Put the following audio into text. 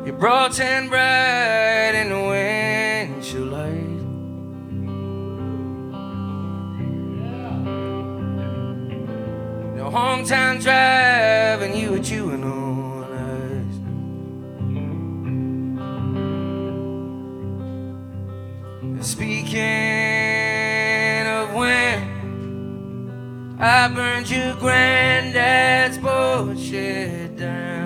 You brought tan bright in the windshield light. No hometown drive and you were chewing on ice. Speaking of when I burned your granddad's bullshit